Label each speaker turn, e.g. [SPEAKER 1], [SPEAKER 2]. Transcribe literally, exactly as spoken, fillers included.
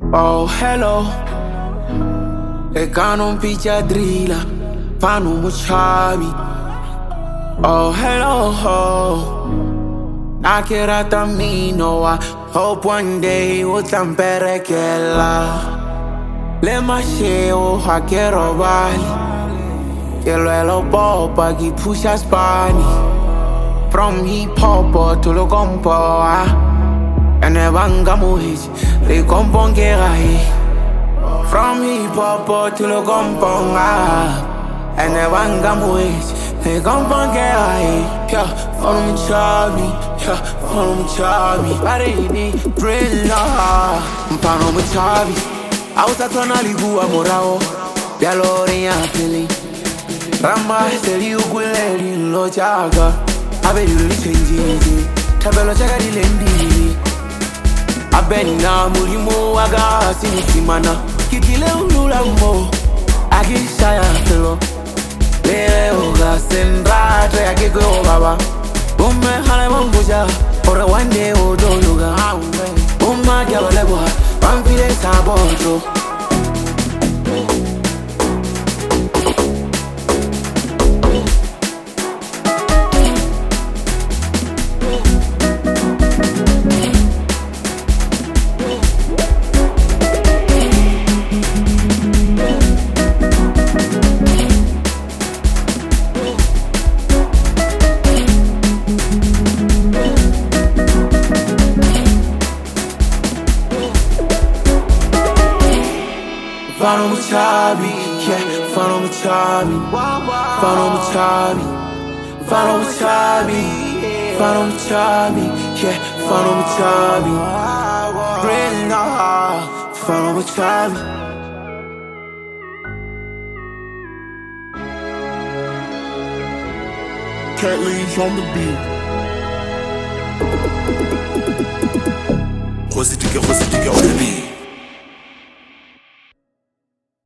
[SPEAKER 1] Oh, hello. Eka non picchia drilla, fanno muchavi. Oh, hello. Nakirata mi no, I hope one day we'll tampere kella. Le macheo hakero bali. Que lo popa ki pusha spani. From hip hop to lo compo. And the banga muhich, they compon gerai. From hip hop to lo compon. And the banga muhich, they compon gerai. Yeah, follow me chubby, yeah, follow me chubby. Paridi, thriller, follow me chubby. Auta tonali gua morao, bialore ya pili. Ramba seli ukuleli lo chaga, abeli lo change, tabelo chaga di lendi. Abeni na mulimo aga sinisimana, kikile ulula mo, agisha ya felo. Lele oga sendra tre akiko baba, umme hale mambuja, ore one day odoluga. Umma gyalebwa, pamfile saboto. Follow me chubby, yeah, follow me chubby. Follow me chubby, follow me chubby. Follow me chubby, yeah, follow me chubby. Brenda, follow me chubby.
[SPEAKER 2] Cat Leaves on the beat. Rosy Digger, Rosy Digger on the beat.